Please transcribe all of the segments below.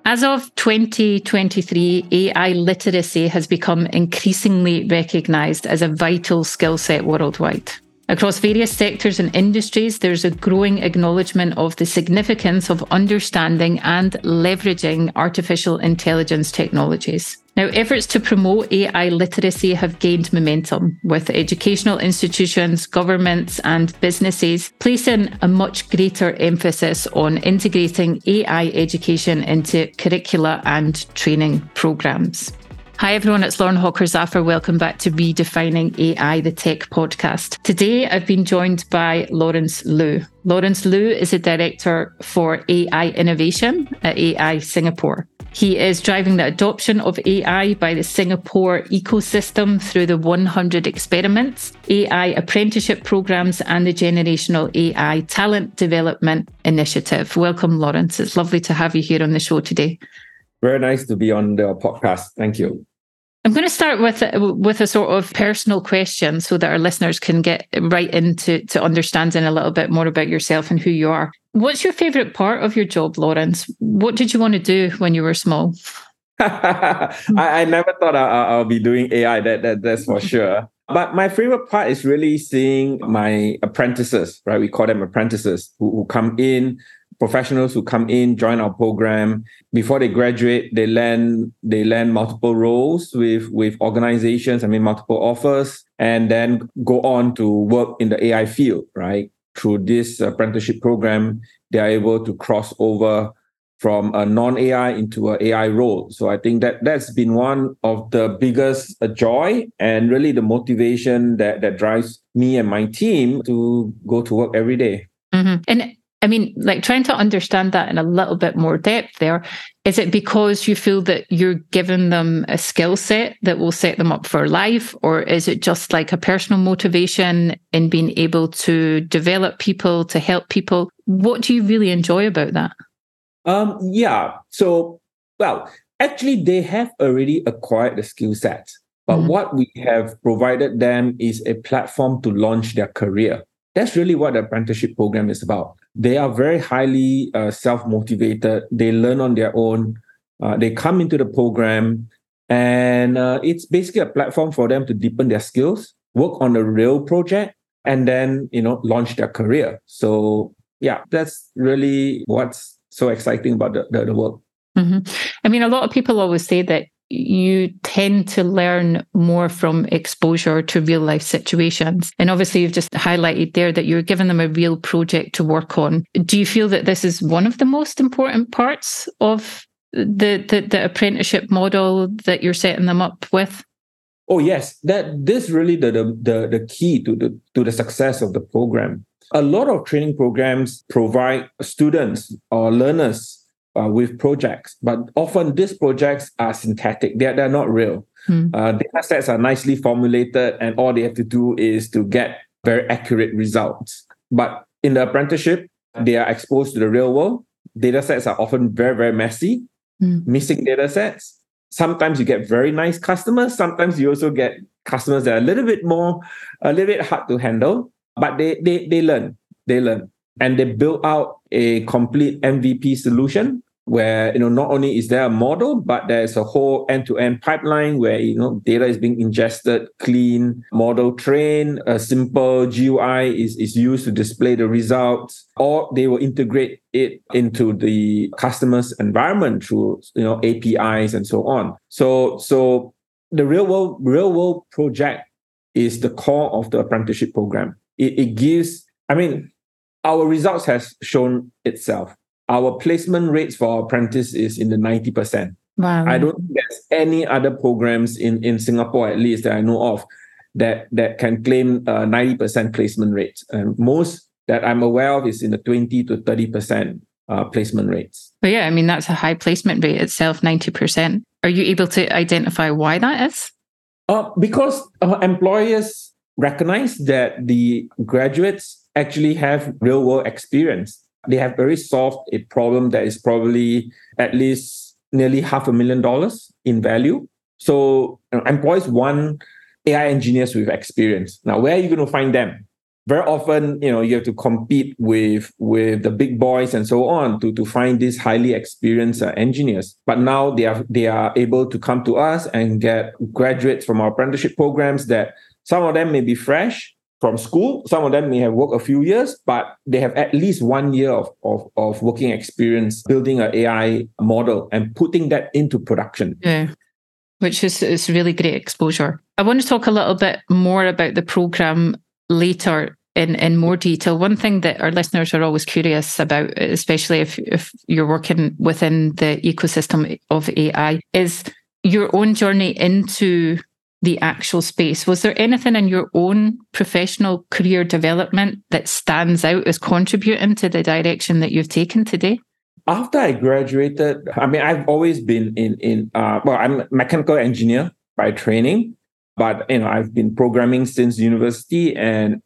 As of 2023, AI literacy has become increasingly recognised as a vital skill set worldwide. Across various sectors and industries, there's a growing acknowledgement of the significance of understanding and leveraging artificial intelligence technologies. Now, efforts to promote AI literacy have gained momentum, with educational institutions, governments, and businesses placing a much greater emphasis on integrating AI education into curricula and training programs. Hi everyone, it's Lauren Hawker-Zafar. Welcome back to Redefining AI, the Tech Podcast. Today I've been joined by Lawrence Liu. Lawrence Liu is a director for AI innovation at AI Singapore. He is driving the adoption of AI by the Singapore ecosystem through the 100 experiments, AI apprenticeship programs, and the Generational AI Talent Development Initiative. Welcome, Lawrence. It's lovely to have you here on the show today. Very nice to be on the podcast. Thank you. I'm going to start with a sort of personal question so that our listeners can get right into understanding a little bit more about yourself and who you are. What's your favourite part of your job, Lawrence? What did you want to do when you were small? I never thought I'll be doing AI, that's for sure. But my favorite part is really seeing my apprentices, right? We call them apprentices who come in, professionals who come in, join our program. Before they graduate, they land multiple roles with organizations, multiple offers, and then go on to work in the AI field, right? Through this apprenticeship program, they are able to cross over from a non-AI into an AI role. So I think that's been one of the biggest joy and really the motivation that drives me and my team to go to work every day. Mm-hmm. And trying to understand that in a little bit more depth there, is it because you feel that you're giving them a skill set that will set them up for life? Or is it just like a personal motivation in being able to develop people, to help people? What do you really enjoy about that? Actually, they have already acquired the skill set. But what we have provided them is a platform to launch their career. That's really what the apprenticeship program is about. They are very highly self-motivated. They learn on their own. They come into the program, and it's basically a platform for them to deepen their skills, work on a real project, and then launch their career. So that's really what's so exciting about the work. Mm-hmm. A lot of people always say that you tend to learn more from exposure to real life situations. And obviously you've just highlighted there that you're giving them a real project to work on. Do you feel that this is one of the most important parts of the apprenticeship model that you're setting them up with? Oh, yes. This really the key to the success of the program. A lot of training programs provide students or learners with projects, but often these projects are synthetic. They're not real. Data sets are nicely formulated, and all they have to do is to get very accurate results. But in the apprenticeship, they are exposed to the real world. Data sets are often very, very messy, missing data sets. Sometimes you get very nice customers. Sometimes you also get customers that are a little bit hard to handle, but they learn. And they build out a complete MVP solution where not only is there a model, but there's a whole end-to-end pipeline where data is being ingested, clean, model trained, a simple GUI is used to display the results, or they will integrate it into the customer's environment through APIs and so on. So the real world project is the core of the apprenticeship program. It gives, our results has shown itself. Our placement rates for our apprentice is in the 90%. Wow. I don't think there's any other programs in Singapore, at least that I know of, that can claim 90% placement rates. And most that I'm aware of is in the 20 to 30% placement rates. But that's a high placement rate itself, 90%. Are you able to identify why that is? Because employers recognize that the graduates actually have real world experience. They have already solved a problem that is probably at least nearly $500,000 in value. So employers want AI engineers with experience. Now, where are you going to find them? very often, you have to compete with the big boys and so on to find these highly experienced engineers. But now they are able to come to us and get graduates from our apprenticeship programs that some of them may be fresh from school, some of them may have worked a few years, but they have at least 1 year of working experience building an AI model and putting that into production. Yeah, which is really great exposure. I want to talk a little bit more about the program later in more detail. One thing that our listeners are always curious about, especially if you're working within the ecosystem of AI, is your own journey into the actual space. Was there anything in your own professional career development that stands out as contributing to the direction that you've taken today? After I graduated, I've always been I'm a mechanical engineer by training, but I've been programming since university, and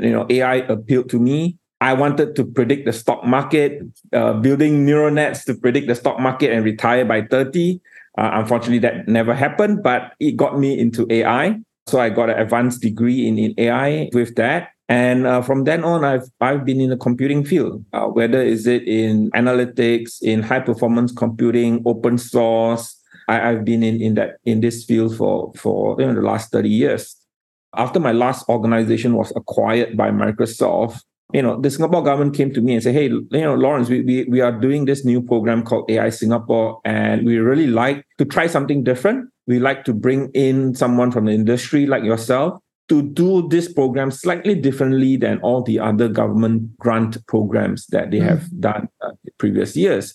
AI appealed to me. I wanted to predict the stock market, building neural nets to predict the stock market and retire by 30. Unfortunately, that never happened, but it got me into AI. So I got an advanced degree in AI with that. And from then on, I've been in the computing field, whether is it in analytics, in high performance computing, open source. I've been in this field for the last 30 years. After my last organization was acquired by Microsoft, the Singapore government came to me and said, "Hey, Lawrence, we are doing this new program called AI Singapore, and we really like to try something different. We like to bring in someone from the industry like yourself to do this program slightly differently than all the other government grant programs that they have done previous years."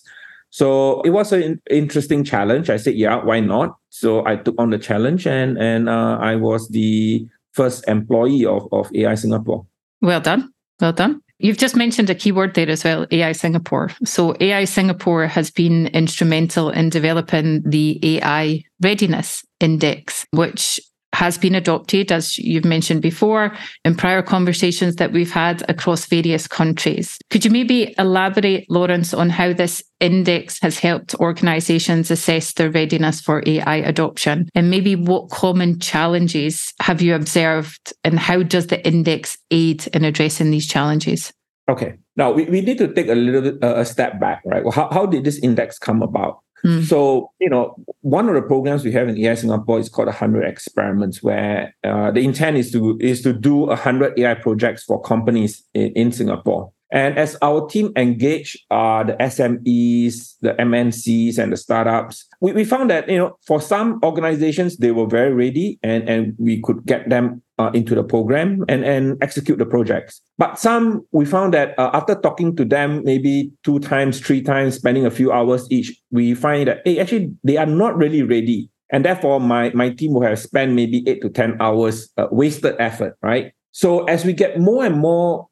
So it was an interesting challenge. I said, "Yeah, why not?" So I took on the challenge, and I was the first employee of AI Singapore. Well done. Well done. You've just mentioned a keyword there as well, AI Singapore. So AI Singapore has been instrumental in developing the AI Readiness Index, which has been adopted, as you've mentioned before, in prior conversations that we've had across various countries. Could you maybe elaborate, Lawrence, on how this index has helped organizations assess their readiness for AI adoption? And maybe what common challenges have you observed, and how does the index aid in addressing these challenges? Okay. Now, we need to take a little bit a step back, right? Well, how did this index come about? So, one of the programs we have in AI Singapore is called 100 Experiments, where the intent is to do 100 AI projects for companies in Singapore. And as our team engage the SMEs, the MNCs, and the startups, we found that, for some organizations, they were very ready and we could get them into the program and execute the projects. But some, we found that after talking to them maybe 2 times, 3 times, spending a few hours each, we find that, hey, actually, they are not really ready. And therefore, my team will have spent maybe 8 to 10 hours wasted effort, right? So as we got more and more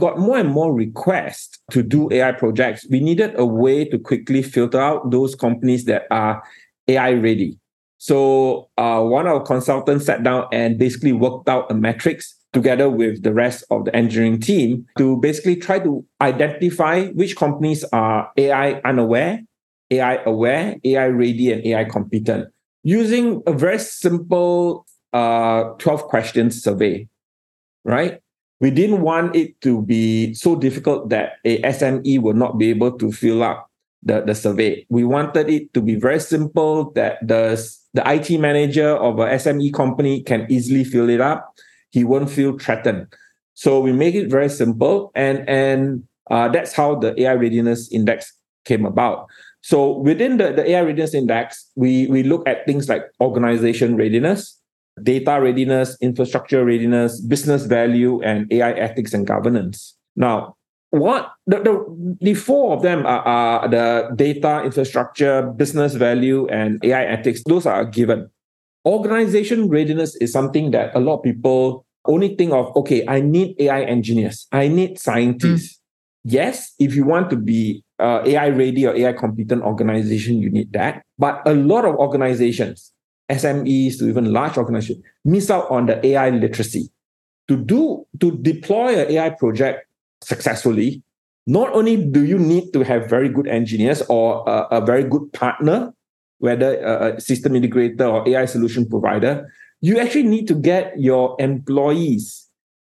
requests to do AI projects, we needed a way to quickly filter out those companies that are AI ready. So one of our consultants sat down and basically worked out a matrix together with the rest of the engineering team to basically try to identify which companies are AI unaware, AI aware, AI ready, and AI competent, using a very simple 12 questions survey, right? We didn't want it to be so difficult that a SME will not be able to fill up the survey. We wanted it to be very simple, that the IT manager of a SME company can easily fill it up. He won't feel threatened. So we make it very simple, and that's how the AI Readiness Index came about. So within the AI Readiness Index, we look at things like organization readiness, data readiness, infrastructure readiness, business value, and AI ethics and governance. Now, what the 4 of them are the data, infrastructure, business value, and AI ethics. Those are given. Organization readiness is something that a lot of people only think of, okay, I need AI engineers, I need scientists. Yes, if you want to be AI ready or AI competent organization, you need that. But a lot of organizations, SMEs to even large organizations, miss out on the AI literacy. To deploy an AI project successfully, not only do you need to have very good engineers or a very good partner, whether a system integrator or AI solution provider, you actually need to get your employees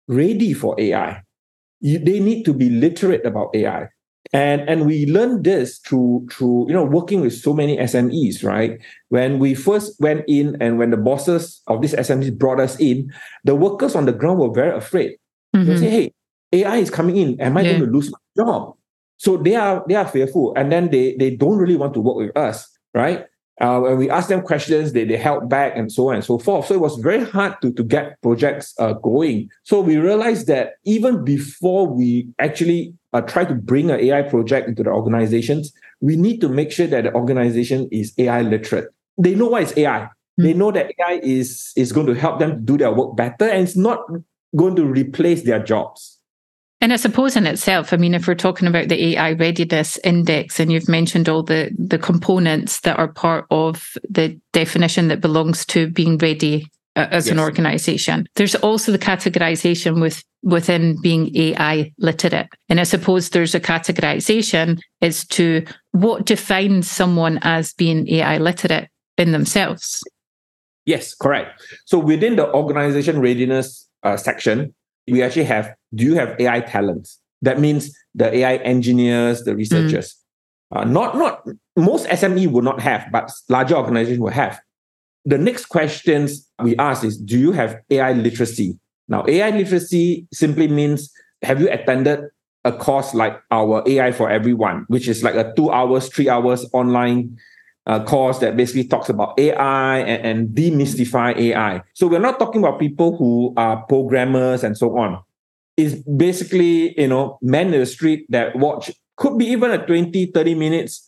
ready for AI. They need to be literate about AI. And we learned this through working with so many SMEs, right? When we first went in and when the bosses of these SMEs brought us in, the workers on the ground were very afraid. They say, hey, AI is coming in. Am I going to lose my job? So they are fearful. And then they don't really want to work with us, right? When we ask them questions, they held back and so on and so forth. So it was very hard to get projects going. So we realized that even before we actually try to bring an AI project into the organizations, we need to make sure that the organization is AI literate. They know what is AI. They know that AI is going to help them do their work better, and it's not going to replace their jobs. And I suppose in itself, I mean, if we're talking about the AI Readiness Index, and you've mentioned all the components that are part of the definition that belongs to being ready as an organization, there's also the categorization within being AI literate. And I suppose there's a categorization as to what defines someone as being AI literate in themselves. Yes, correct. So within the organization readiness section, we actually have, do you have AI talents? That means the AI engineers, the researchers. Not most SME will not have, but larger organizations will have. The next questions we ask is, do you have AI literacy? Now, AI literacy simply means, have you attended a course like our AI for Everyone, which is like a 2 hours, 3 hours online course that basically talks about AI and demystify AI. So we're not talking about people who are programmers and so on. It's basically, men in the street that watch, could be even a 20, 30 minutes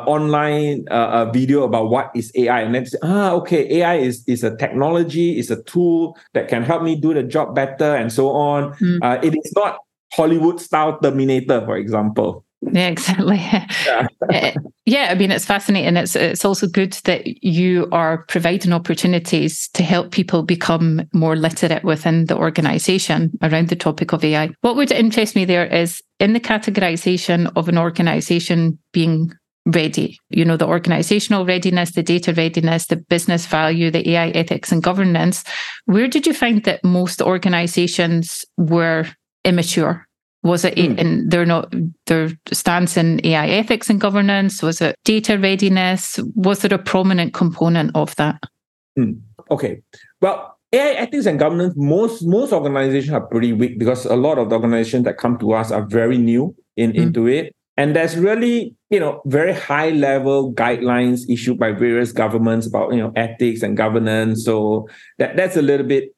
online video about what is AI. And then say, okay, AI is a technology, is a tool that can help me do the job better and so on. It is not Hollywood-style Terminator, for example. Yeah, exactly. I mean, it's fascinating. It's also good that you are providing opportunities to help people become more literate within the organization around the topic of AI. What would interest me there is in the categorization of an organization being ready, the organizational readiness, the data readiness, the business value, the AI ethics and governance. Where did you find that most organizations were immature? Was it in their stance in AI ethics and governance? Was it data readiness? Was there a prominent component of that? Okay. Well, AI ethics and governance, most organizations are pretty weak because a lot of the organizations that come to us are very new into it. And there's really, very high level guidelines issued by various governments about, ethics and governance. So that's a little bit,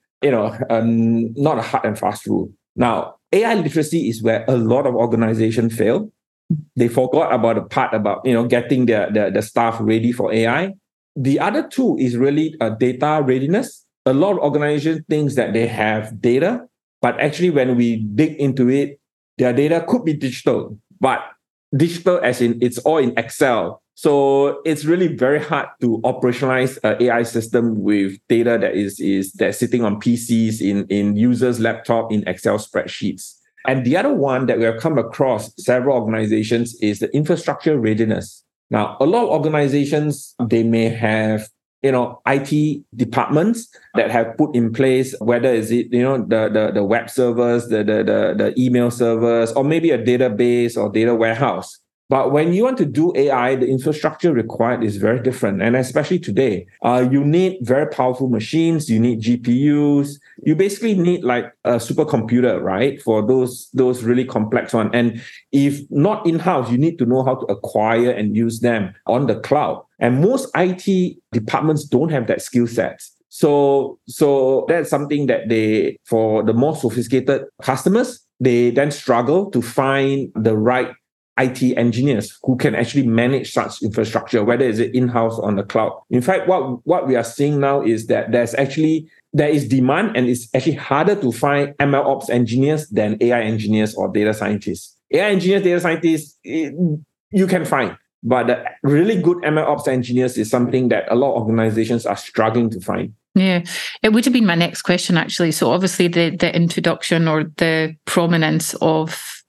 not a hard and fast rule. Now, AI literacy is where a lot of organizations fail. They forgot about the part about, getting the staff ready for AI. The other two is really data readiness. A lot of organizations think that they have data, but actually when we dig into it, their data could be digital, but digital as in it's all in Excel. So it's really very hard to operationalize an AI system with data that's sitting on PCs, in users' laptop, in Excel spreadsheets. And the other one that we have come across several organizations is the infrastructure readiness. Now, a lot of organizations, they may have IT departments that have put in place, whether is it the web servers, the email servers, or maybe a database or data warehouse. But when you want to do AI, the infrastructure required is very different. And especially today, you need very powerful machines, you need GPUs, you basically need like a supercomputer, right? For those really complex ones. And if not in-house, you need to know how to acquire and use them on the cloud. And most IT departments don't have that skill set. So that's something that for the more sophisticated customers, they then struggle to find the right IT engineers who can actually manage such infrastructure, whether it's in-house or on the cloud. In fact, what we are seeing now is that there is demand, and it's actually harder to find MLOps engineers than AI engineers or data scientists. AI engineers, data scientists, you can find. But the really good MLOps engineers is something that a lot of organizations are struggling to find. Yeah, it would have been my next question, actually. So obviously the introduction or the prominence of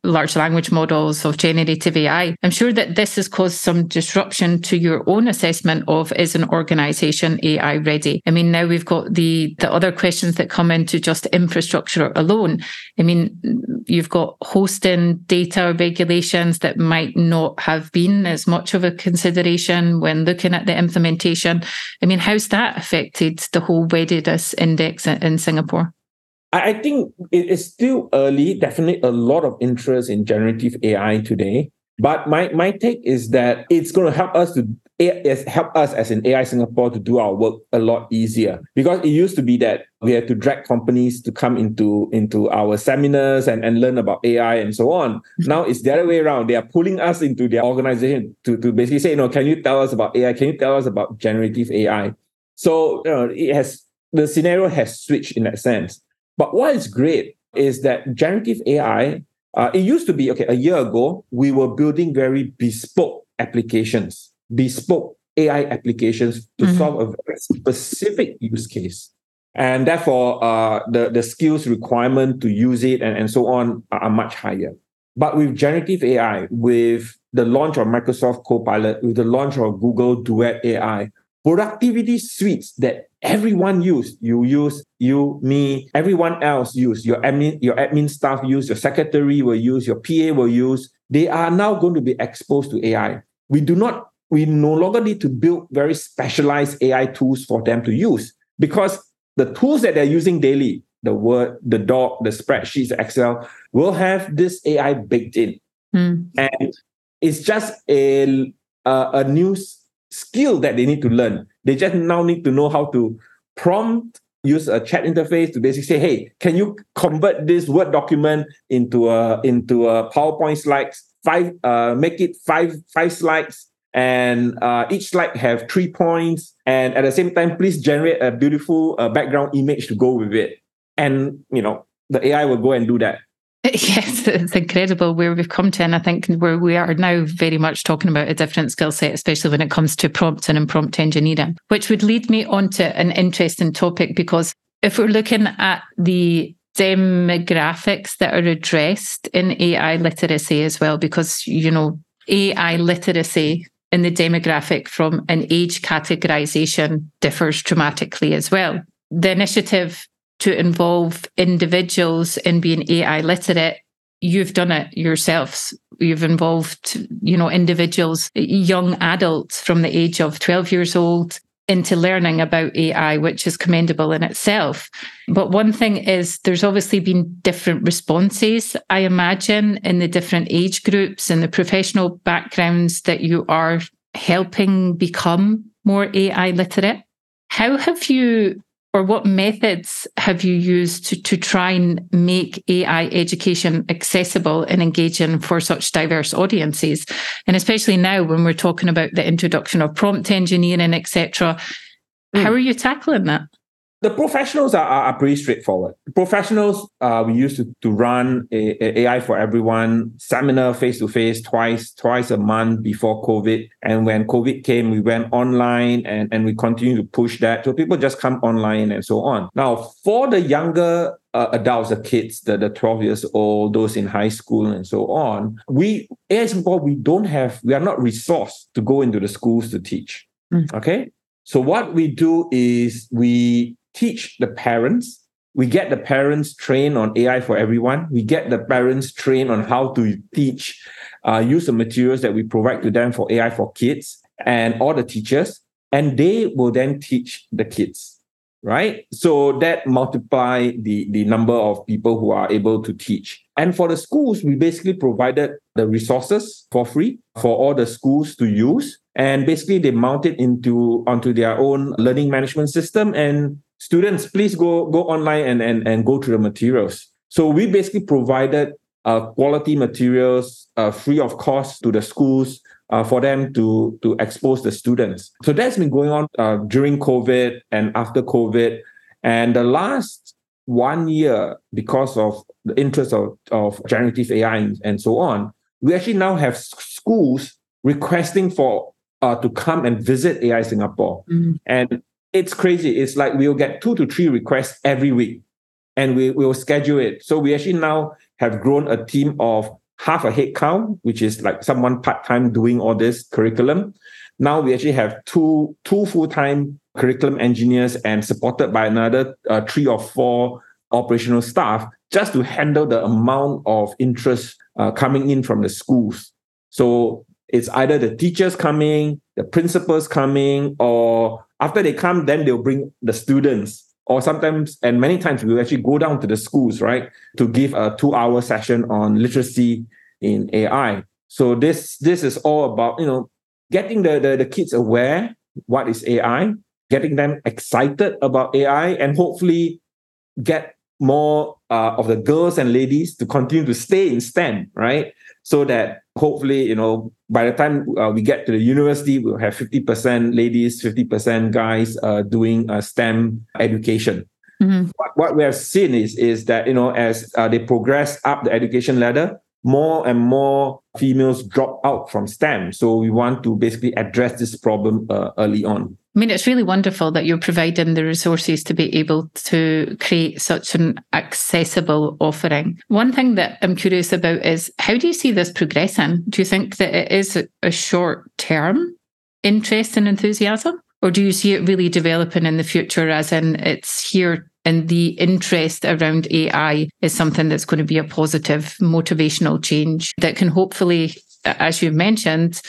large language models, of generative AI. I'm sure that this has caused some disruption to your own assessment of, is an organization AI ready? I mean, now we've got the other questions that come into just infrastructure alone. I mean, you've got hosting data regulations that might not have been as much of a consideration when looking at the implementation. I mean, how's that affected the whole readiness index in Singapore? I think it is still early. Definitely a lot of interest in generative AI today. But my take is that it's going to help us as in AI Singapore to do our work a lot easier. Because it used to be that we had to drag companies to come into our seminars and learn about AI and so on. Now it's the other way around. They are pulling us into their organization to basically say, can you tell us about AI? Can you tell us about generative AI? So the scenario has switched in that sense. But what is great is that generative AI, it used to be, a year ago, we were building very bespoke applications, bespoke AI applications to solve a very specific use case. And therefore, the skills requirement to use it and so on are much higher. But with generative AI, with the launch of Microsoft Copilot, with the launch of Google Duet AI, productivity suites that everyone use, me, everyone else use, your admin staff use, your secretary will use, your PA will use, they are now going to be exposed to AI. We no longer need to build very specialized AI tools for them to use, because the tools that they're using daily, the Word, the Doc, the spreadsheets, the Excel, will have this AI baked in. And it's just a new skill that they need to learn. They just now need to know how to use a chat interface to basically say, hey, can you convert this Word document into a PowerPoint slides, make it five slides, and each slide have 3 points, and at the same time, please generate a beautiful background image to go with it. And the AI will go and do that. Yes, it's incredible where we've come to, and I think where we are now very much talking about a different skill set, especially when it comes to prompt and prompt engineering, which would lead me on to an interesting topic, because if we're looking at the demographics that are addressed in AI literacy as well, because, AI literacy in the demographic from an age categorization differs dramatically as well. The initiative to involve individuals in being AI literate, you've done it yourselves. You've involved, individuals, young adults from the age of 12 years old into learning about AI, which is commendable in itself. But one thing is, there's obviously been different responses, I imagine, in the different age groups and the professional backgrounds that you are helping become more AI literate. How have you, or what methods have you used to try and make AI education accessible and engaging for such diverse audiences? And especially now when we're talking about the introduction of prompt engineering, etc., how are you tackling that? The professionals are pretty straightforward. Professionals, we used to run a AI for Everyone seminar face-to-face twice a month before COVID. And when COVID came, we went online and we continue to push that. So people just come online and so on. Now, for the younger adults, the kids, the 12 years old, those in high school and so on, AI Singapore, we are not resourced to go into the schools to teach. Okay? So what we do is we teach the parents. We get the parents trained on AI for Everyone. We get the parents trained on how to teach, use the materials that we provide to them for AI for kids and all the teachers. And they will then teach the kids, right? So that multiply the number of people who are able to teach. And for the schools, we basically provided the resources for free for all the schools to use. And basically they mount it onto their own learning management system, and students, please go online and go through the materials. So we basically provided quality materials free of cost to the schools for them to expose the students. So that's been going on during COVID and after COVID. And the last 1 year, because of the interest of generative AI and so on, we actually now have schools requesting to come and visit AI Singapore. And it's crazy. It's like we'll get 2 to 3 requests every week, and we'll schedule it. So we actually now have grown a team of half a head count, which is like someone part-time doing all this curriculum. Now we actually have two full-time curriculum engineers and supported by another 3 or 4 operational staff just to handle the amount of interest coming in from the schools. So it's either the teachers coming, the principals coming, or after they come, then they'll bring the students. Or sometimes, and many times, we'll actually go down to the schools, right, to give a 2-hour session on literacy in AI. So this is all about, getting the kids aware what is AI, getting them excited about AI, and hopefully get more of the girls and ladies to continue to stay in STEM, right? So that hopefully, by the time we get to the university, we'll have 50% ladies, 50% guys doing STEM education. Mm-hmm. What we have seen is that, as they progress up the education ladder, more and more females drop out from STEM. So we want to basically address this problem early on. I mean, it's really wonderful that you're providing the resources to be able to create such an accessible offering. One thing that I'm curious about is, how do you see this progressing? Do you think that it is a short-term interest and enthusiasm? Or do you see it really developing in the future, as in it's here and the interest around AI is something that's going to be a positive motivational change that can hopefully, as you've mentioned,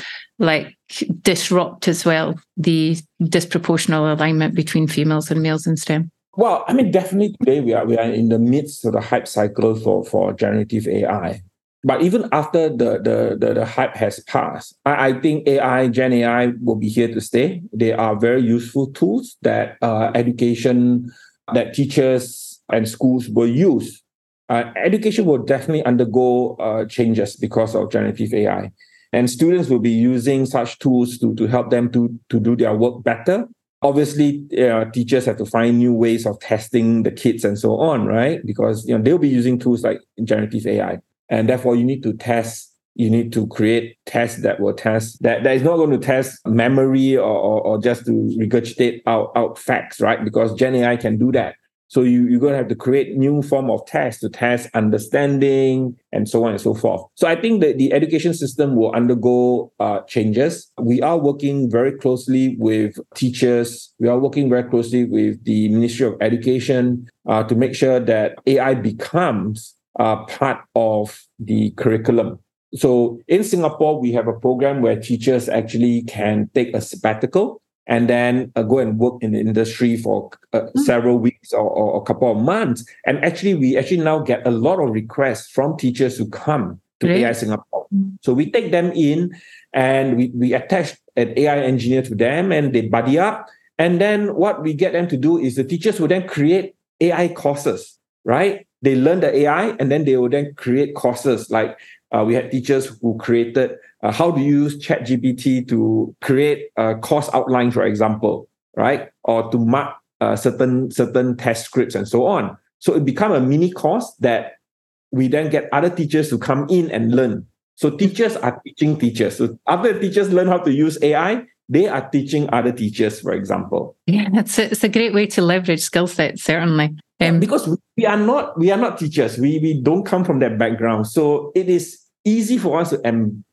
disrupt as well the disproportional alignment between females and males in STEM? Well, I mean, definitely today we are in the midst of the hype cycle for generative AI. But even after the hype has passed, I think Gen AI will be here to stay. They are very useful tools that education, that teachers and schools will use. Education will definitely undergo changes because of generative AI. And students will be using such tools to help them to do their work better. Obviously, teachers have to find new ways of testing the kids and so on, right? Because they'll be using tools like generative AI. And therefore, you need to test, you need to create tests that will test, that is not going to test memory or just to regurgitate out facts, right? Because Gen AI can do that. So you're going to have to create new form of tests to test understanding and so on and so forth. So I think that the education system will undergo changes. We are working very closely with teachers. We are working very closely with the Ministry of Education to make sure that AI becomes part of the curriculum. So in Singapore, we have a program where teachers actually can take a sabbatical and then go and work in the industry for several weeks or a couple of months. And we now get a lot of requests from teachers who come to AI Singapore. So we take them in and we attach an AI engineer to them and they buddy up. And then what we get them to do is the teachers will then create AI courses, right? They learn the AI and then they will then create courses. Like we had teachers who created how to use ChatGPT to create a course outline, for example, right? Or to mark certain test scripts and so on. So it become a mini course that we then get other teachers to come in and learn. So teachers are teaching teachers. So after the teachers learn how to use AI, they are teaching other teachers, for example. Yeah, it's a great way to leverage skill sets, certainly. Because we are not teachers. We don't come from that background. So it is easy for us to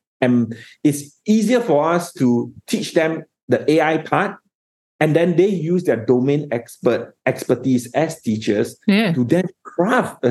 it's easier for us to teach them the AI part, and then they use their domain expertise as teachers to then craft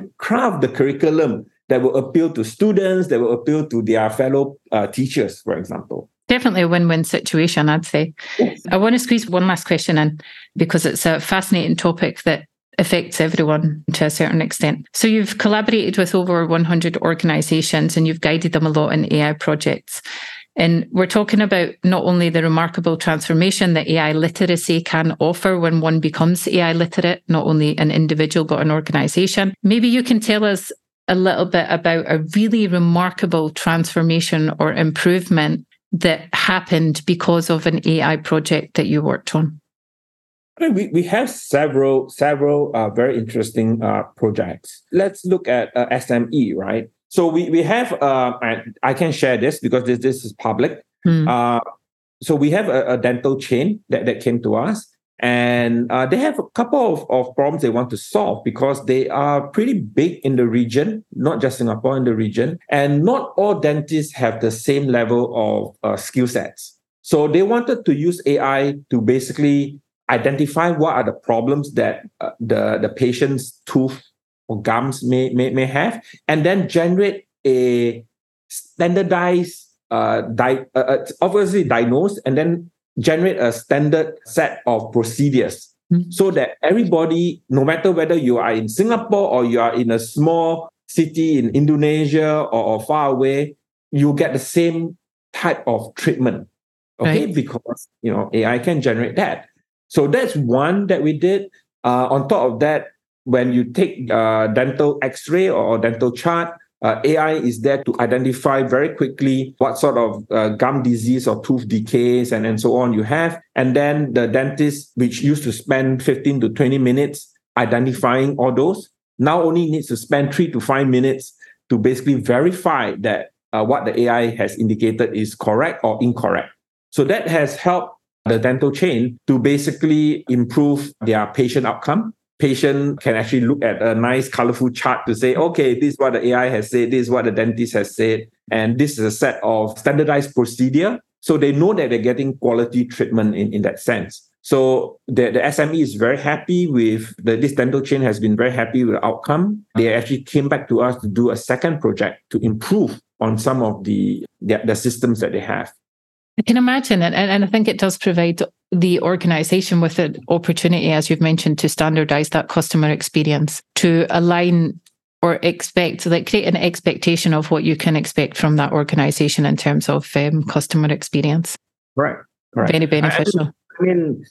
the curriculum that will appeal to students, that will appeal to their fellow teachers, for example. Definitely a win-win situation, I'd say. Yes. I want to squeeze one last question in because it's a fascinating topic that affects everyone to a certain extent. So you've collaborated with over 100 organizations and you've guided them a lot in AI projects. And we're talking about not only the remarkable transformation that AI literacy can offer when one becomes AI literate, not only an individual, but an organization. Maybe you can tell us a little bit about a really remarkable transformation or improvement that happened because of an AI project that you worked on. We have several very interesting projects. Let's look at SME, right? So we have, I can share this because this is public. So we have a dental chain that came to us, And they have a couple of problems they want to solve because they are pretty big in the region, not just Singapore, in the region. And not all dentists have the same level of skill sets. So they wanted to use AI to basically identify what are the problems that the patient's tooth or gums may have, and then generate a standardized, obviously diagnose, and then generate a standard set of procedures so that everybody, no matter whether you are in Singapore or you are in a small city in Indonesia or far away, you get the same type of treatment. Okay, right. Because AI can generate that. So that's one that we did. On top of that, when you take dental X-ray or dental chart, AI is there to identify very quickly what sort of gum disease or tooth decays and so on you have. And then the dentist, which used to spend 15 to 20 minutes identifying all those, now only needs to spend 3 to 5 minutes to basically verify that what the AI has indicated is correct or incorrect. So that has helped the dental chain to basically improve their patient outcome. Patient can actually look at a nice, colorful chart to say, okay, this is what the AI has said, this is what the dentist has said, and this is a set of standardized procedure. So they know that they're getting quality treatment in that sense. So the SME is very happy with this dental chain has been very happy with the outcome. They actually came back to us to do a second project to improve on some of the systems that they have. I can imagine it. And I think it does provide the organization with an opportunity, as you've mentioned, to standardize that customer experience, to align or expect, create an expectation of what you can expect from that organization in terms of customer experience. Right. Very beneficial. I mean,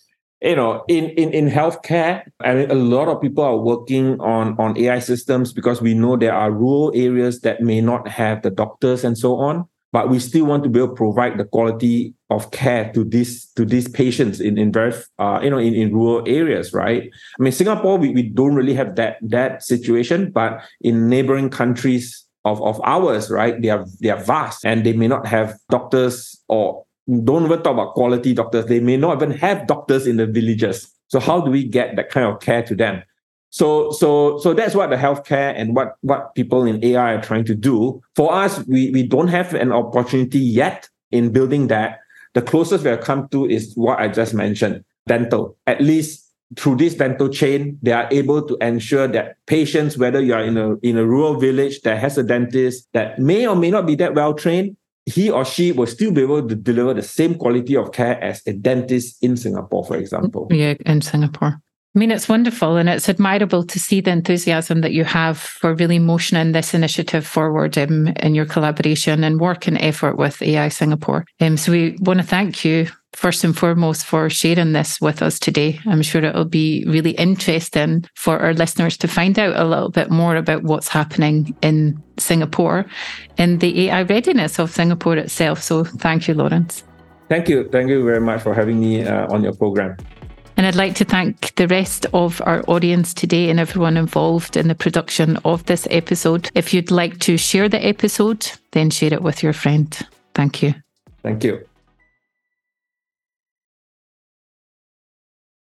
in healthcare, a lot of people are working on AI systems because we know there are rural areas that may not have the doctors and so on. But we still want to be able to provide the quality of care to these patients in very in rural areas, right? I mean, Singapore we don't really have that situation, but in neighboring countries of ours, right, they are vast and they may not have doctors, or don't even talk about quality doctors. They may not even have doctors in the villages. So how do we get that kind of care to them? So that's what the healthcare and what people in AI are trying to do. For us, we don't have an opportunity yet in building that. The closest we have come to is what I just mentioned, dental. At least through this dental chain, they are able to ensure that patients, whether you are in a rural village that has a dentist that may or may not be that well trained, he or she will still be able to deliver the same quality of care as a dentist in Singapore, for example. Yeah, in Singapore. I mean, it's wonderful and it's admirable to see the enthusiasm that you have for really motioning this initiative forward in your collaboration and work and effort with AI Singapore. So we want to thank you first and foremost for sharing this with us today. I'm sure it'll be really interesting for our listeners to find out a little bit more about what's happening in Singapore and the AI readiness of Singapore itself. So thank you, Lawrence. Thank you. Thank you very much for having me on your program. And I'd like to thank the rest of our audience today and everyone involved in the production of this episode. If you'd like to share the episode, then share it with your friend. Thank you. Thank you.